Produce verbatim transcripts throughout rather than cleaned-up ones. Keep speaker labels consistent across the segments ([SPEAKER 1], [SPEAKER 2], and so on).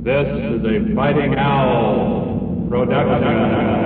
[SPEAKER 1] This is a Fighting Owl production.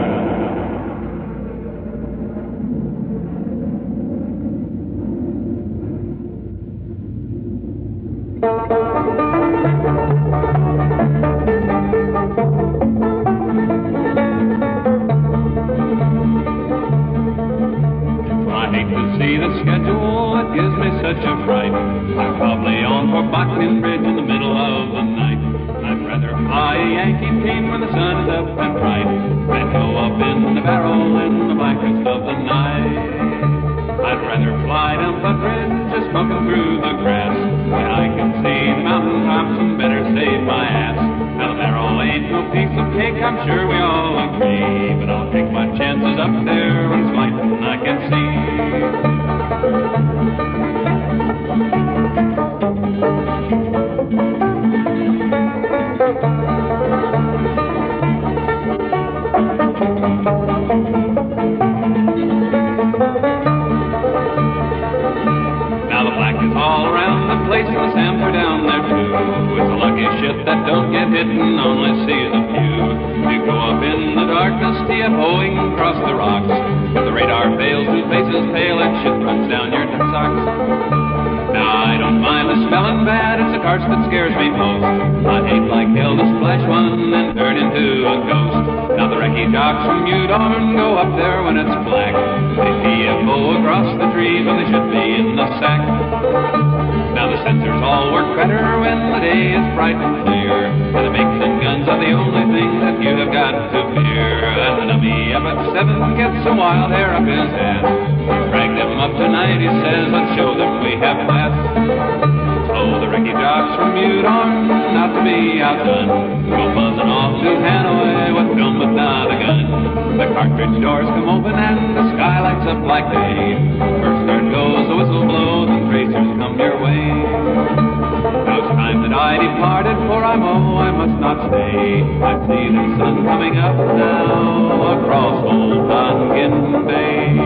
[SPEAKER 2] I hate to see the schedule, it gives me such a fright. I'm probably on for Botkin Bridge in the middle of the night. I'd rather fly a Yankee team when the sun is up and bright than go up in the barrel in the blackest of the night. I'd rather fly down Butt Bridge just smoking through the grass when I can see the mountain tops and better save my ass. Now the barrel ain't no piece of cake, I'm sure we all agree, but I'll take my chances up there when it's light and I can see. Now the black is all around the place and the Sams are down there too. It's a lucky ship that don't get hit and only sees a few. You go up in the darkness, TFOing across the rocks. If the radar fails, two faces pale, and shit runs down your socks. Now I don't mind the smelling bad, it's the carts that scares me most. I'd hate like hell to splash one and turn into a ghost. Now the wrecky jocks from Udorn go up there when it's black. They T F O across the trees when they should be in the sack. Now the sensors all work better when the day is bright and clear, and the makes and guns are the only thing that you have got to fear. And the nummy up at seven gets some wild hair up his ass. Drag them up tonight, he says, let's show them we have class. So the wrecky jocks from Udorn, not to be outdone, go buzzing off to Hanoi with film but not a gun. The cartridge doors come open and the sky lights up like day. First start goes, the whistle blows and tracers come your way. Now it's time that I departed, for I'm oh, I must not stay. I see the sun coming up now across old Tonkin Bay.